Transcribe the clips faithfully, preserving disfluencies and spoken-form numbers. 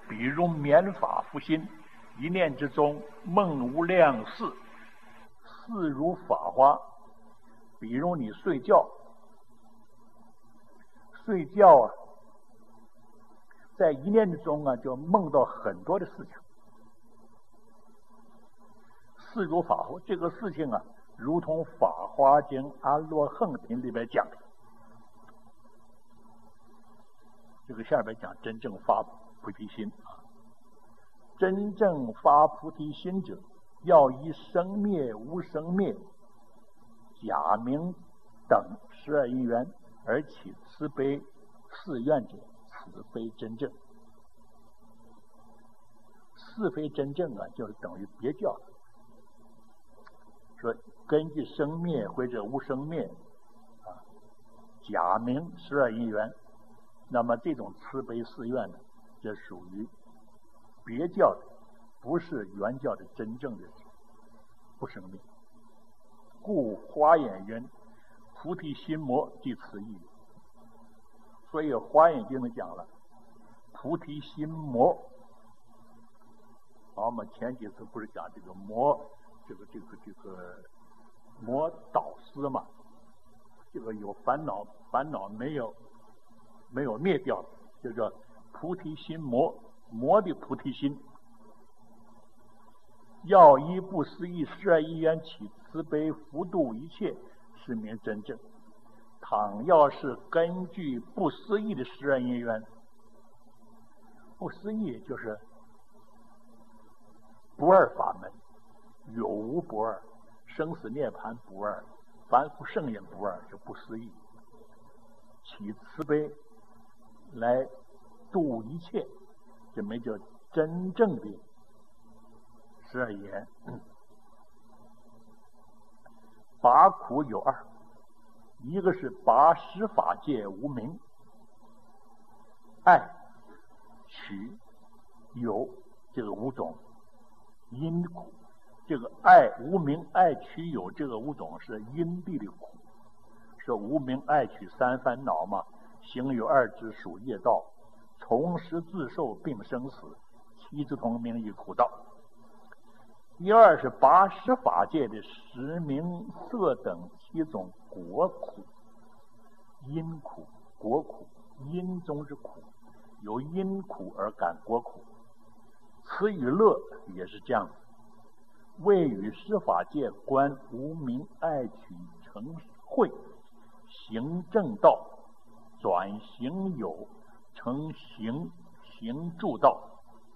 比如免法复心，一念之中梦无量事，事如法花。比如你睡觉，睡觉啊，在一念之中啊，就梦到很多的事情。事如法花，这个事情啊，如同《法华经·阿罗汉品》里边讲的。这个下边讲真正发菩提心啊，真正发菩提心者，要以生灭无生灭、假名等十二因缘而起慈悲誓愿者，此非真正。是非真正啊，就是等于别教。说根据生灭或者无生灭啊，假名十二因缘，那么这种慈悲誓愿呢，这属于别教的，不是原教的真正的不生灭。故华严云：菩提心魔即此意。所以华严经里讲了，菩提心魔。好，我们前几次不是讲这个魔，这个这个这个魔导师嘛？这个有烦恼，烦恼没有没有灭掉，就叫菩提心魔，魔的菩提心。要依不思议十二因缘起慈悲福度一切，是名真正。倘要是根据不思议的十二因缘，不思议就是不二法门，有无不二，生死涅槃不二，凡夫圣人不二，就不思议。起慈悲来度一切，这没叫真正的十二言。拔苦有二，一个是拔十法界无明，爱取有这个五种因苦。这个爱无明爱取有这个五种是因地的苦，说无明爱取三烦恼嘛，行有二支属业道，从时自受并生死，七支同名亦苦道。第二是拔十法界的识名色等七种果苦，因苦果苦，因中之苦，由因苦而感果苦。此与乐也是这样子，为与十法界观无明爱取成慧，行正道，转行有，成行行助道。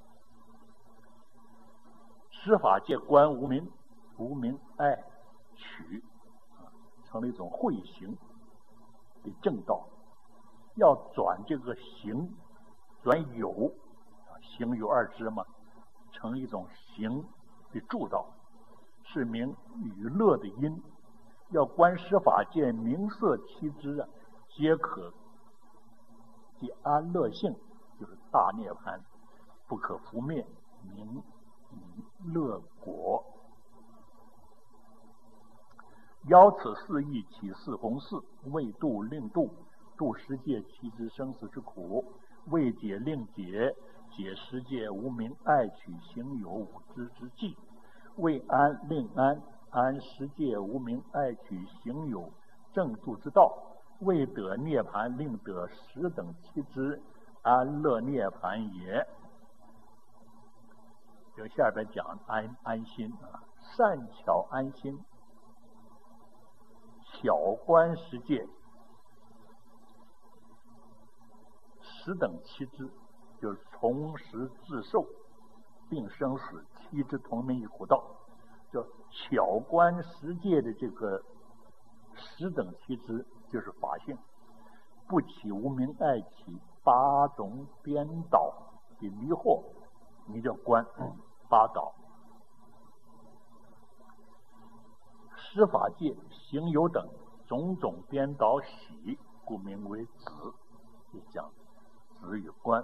十法界观无明，无明爱取，成了一种慧行的正道。要转这个行，转有，行有二支嘛，成一种行的助道，是名与乐的因。要观十法界名色七支啊，皆可即安乐性，就是大涅槃，不可复灭，名以乐果。邀此四义起四弘誓，为度令度，度十界七支生死之苦；为解令解，解十界无明爱取行有五支之际；为安令安，安十界无明爱取行有正助之道；为得涅槃，令得十等七支安乐涅槃也。就下边讲安安心啊，善巧安心，巧观十界，十等七支，就是从时自受，并生死，七支同名亦苦道。就巧观十界的这个十等七支，就是法性，不起无明爱起八种颠倒的迷惑，你叫观八倒。十法界行有等种种颠倒喜，故名为子，就讲子与观。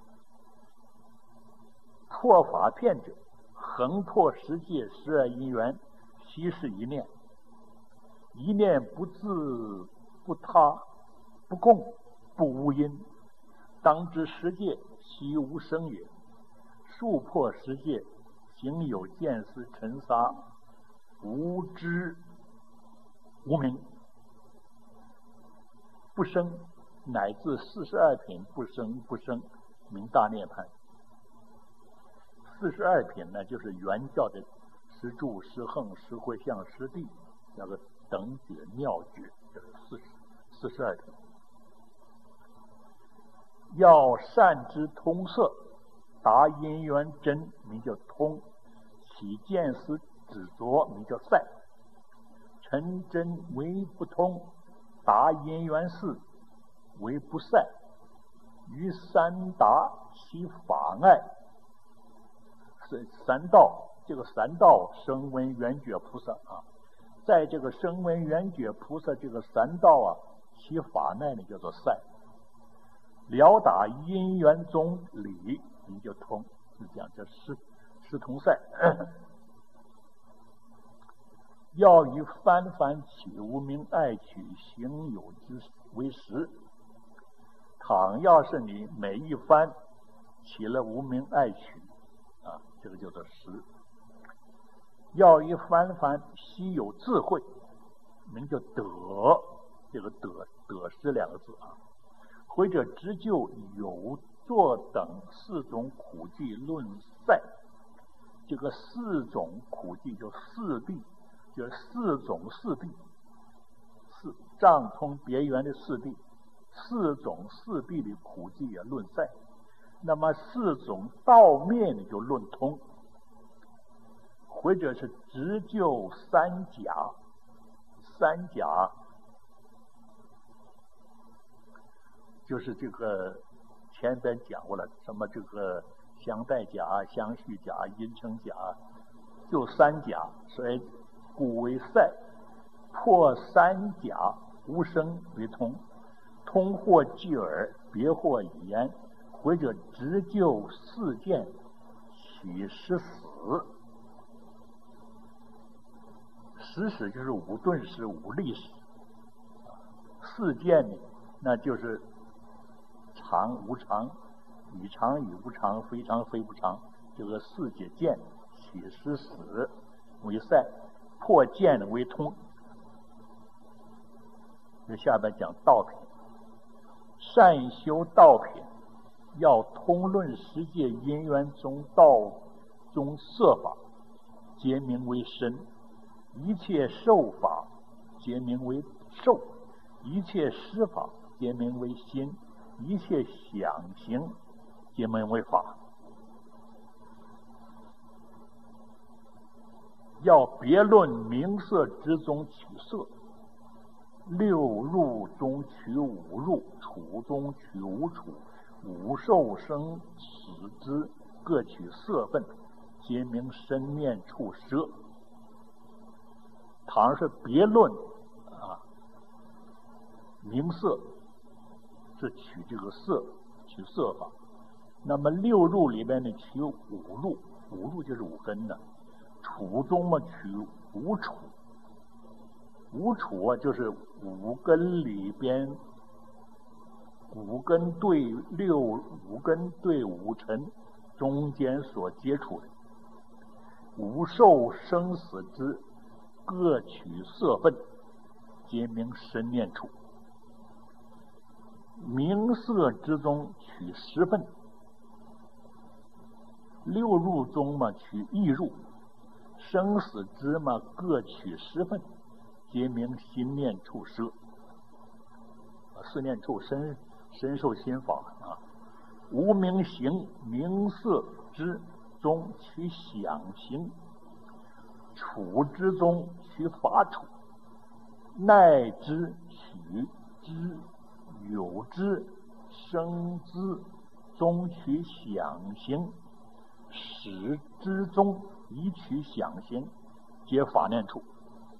破法片者，横破十界十二因缘，悉是一念，一念不自不他不共不无因，当知十界悉无生也。 树破世界，行有见思尘沙，无知无明，不生，乃至四十二品不生不生，名大涅槃。四十二品呢，就是原教的十住、十横、十回向、十地，那个等觉、妙觉，这是四十四十二品。要善知通色，达因缘真，名叫通；起见思执着，名叫赛。成真为不通，达因缘事，为不赛。于三达其法爱，是三道。这个三道声闻缘觉菩萨啊，在这个声闻缘觉菩萨这个三道啊，其法爱呢叫做赛。了达因缘中理，你就通，是这样，这是是通赛。要以翻翻起无明爱取行有之为实。倘要是你每一番起了无明爱取啊，这个叫做实。要以翻翻稀有智慧，名叫得，这个得得失两个字啊。或者直就有作等四种苦迹论赛，这个四种苦迹就四谛，就四种四谛，四障通别圆的四谛，四种四谛的苦迹也论赛。那么四种道灭呢就论通，或者是直就三甲，三甲就是这个前边讲过了，什么这个相待甲、相续甲、因成甲，就三甲，所以故为赛。破三甲无声为通，通或即耳，别或已言，或者直就四见，起实死。实使就是无顿时、无立时，四见呢，那就是常无常，以常以无常，非常非不常，这个四解见，起实死为赛，破见为通。这下边讲道品，善修道品，要通论世界因缘中道中色法，皆名为身；一切受法，皆名为受；一切施法，皆名为心；一切想行，皆名为法。要别论名色之中取色，六入中取五入，处中取五处，五受生死之各取色分，皆名身念处舍。倘是别论啊，名色是取这个色，取色法。那么六入里边呢，取五入，五入就是五根的。处中嘛，取五处，五处啊，就是五根里边，五根对六，五根对五尘中间所接触的，五受生死之各取色分，皆名身念处。名色之中取十分，六入中嘛取一入，生死之嘛各取十分，皆名心念处舍。四念处身身受心法啊。无名行名色之中取想行，处之中取法处，耐之取之，有之生之中取想行，始之中以取想行，皆法念处。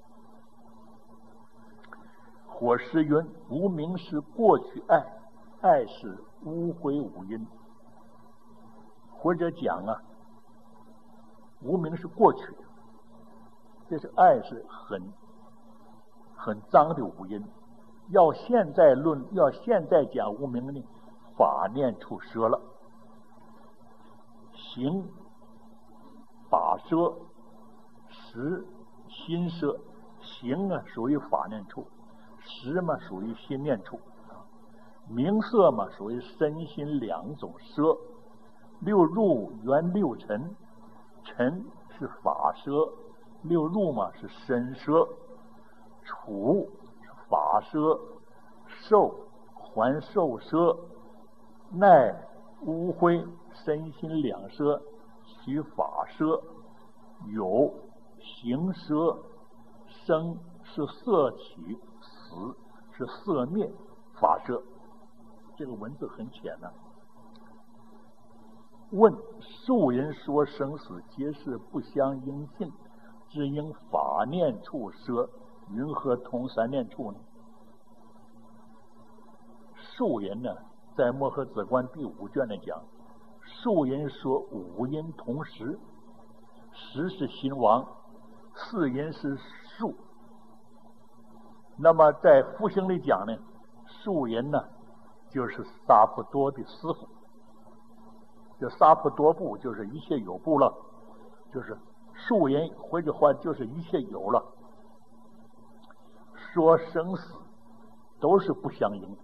火师云：无名是过去爱，爱是污秽无因。或者讲啊，无名是过去的，这是爱是很很脏的无因。要现在论，要现在讲无名呢，法念处舍了。 行法舍，识心舍。行啊属于法念处，识嘛属于心念处，名色嘛属于身心两种舍。六入缘六尘，尘是法舍，六入嘛是身舍。处是法舍，受还受舍，奈污秽身心两舍，取法舍。有行舍，生是色起，死是色灭，法舍。这个文字很浅呢、啊。问数人说生死皆是不相应性，只应法念处舍，云何同三念处呢？数人呢，在《摩诃止观》第五卷里讲，数人说五音同时，时是心王，四音是数。那么在复兴里讲呢，数人呢就是萨婆多的师傅，这萨婆多部就是一切有部了，就是数人，换句话就是一切有了。说生死都是不相应的，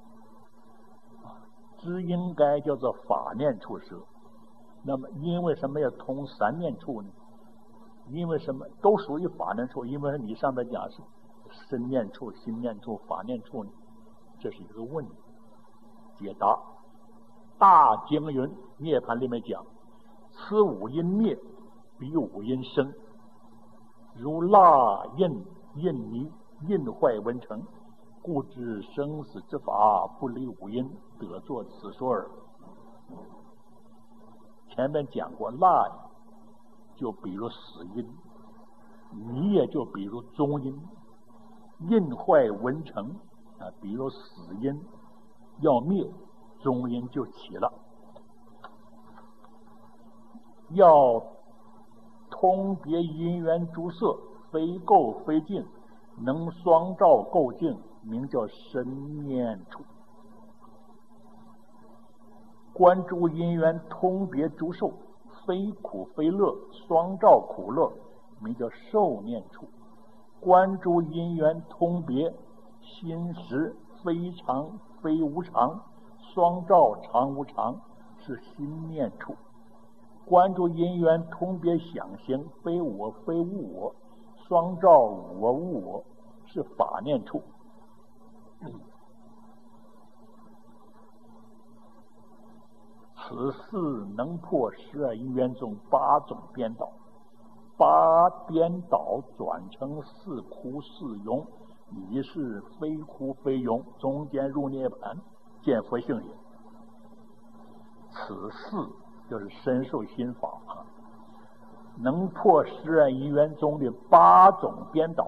只应该叫做法念处舍。那么因为什么要通三念处呢？因为什么都属于法念处？因为你上面讲是身念处、心念处、法念处呢？这是一个问题。解答：大经云，涅盘里面讲，此五阴灭，彼五阴生。如蜡印印泥，印坏文成，故知生死之法不离五阴，得作此说耳。前面讲过，蜡就比如死因，泥也就比如中因，印坏文成啊，比如死因要灭，中因就起了。要通别因缘诸色，非垢非净，能双照垢净，名叫身念处。观诸因缘通别诸受，非苦非乐，双照苦乐，名叫受念处。观诸因缘通别心识，非常非无常，双照常无常，是心念处。观诸因缘通别想行，非我非物我，双照我物我，是法念处。此四能破十二因缘中八种颠倒，八颠倒转成四苦四涌，已是非苦非涌，中间入涅盘，见佛性也。此四就是深受心法啊，能破十二因缘中的八种颠倒。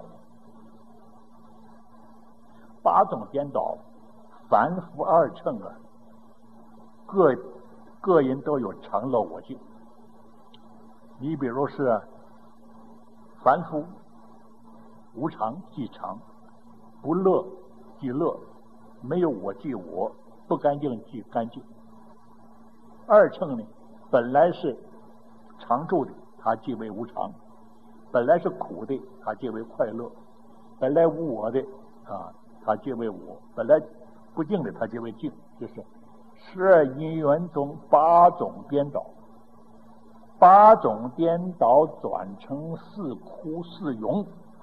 八种颠倒，凡夫二乘啊，各个人都有常乐我净。你比如是凡夫，无常即常，不乐即乐，没有我即我，不干净即干净。二乘呢，本来是常住的，它即为无常；本来是苦的，它即为快乐；本来无我的啊，它即为我；本来不净的，它即为净。就是十二因缘中八种颠倒，八种颠倒转成四苦四涌，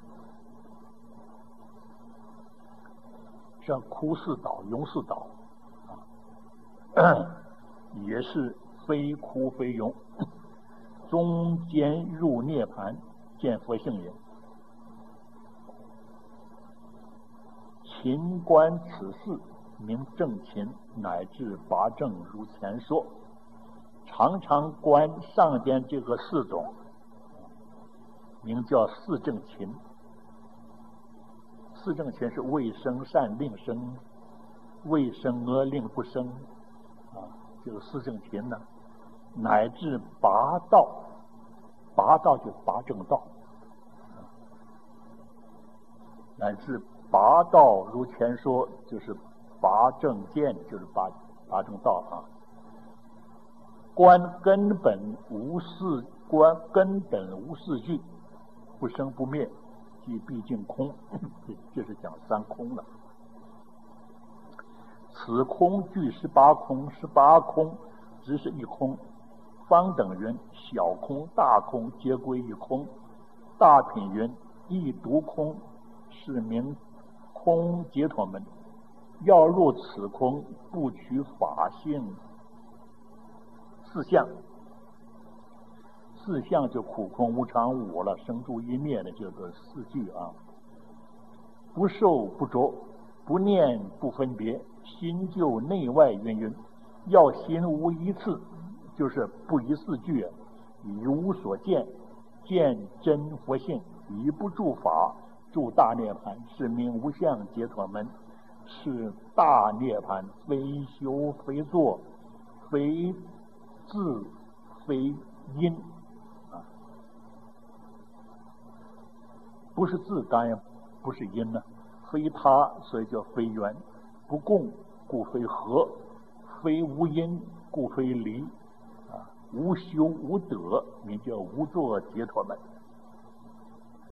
像苦四倒、涌四倒啊，也是非苦非涌，中间入涅盘，见佛性也。勤观此事，名正勤，乃至八正如前说。常常观上边这个四种，名叫四正勤。四正勤是未生善令生，未生恶令不生啊，这个四正勤呢，乃至八道，八道就是八正道，乃至八道如前说，就是八正见，就是八八正道啊。 观根本无四观根本无四句，不生不灭，即毕竟空。这是讲三空了。此空具十八空，十八空只是一空。方等云：小空、大空皆归一空。大品云：一独空，是名空解脱门。要入此空，不取法性四相。四相就苦空无常无我了，生住一灭的这个四句啊。不受不着，不念不分别，心就内外云云。要心无一次，就是不疑四句，以无所见，见真佛性，以不住法，住大涅盘，是名无相解脱门。是大涅盘，非修非作，非自非因啊，不是自，当然不是因呢、啊。非他，所以叫非缘；不共，故非合；非无因，故非离啊。无修无得，名叫无作解脱门。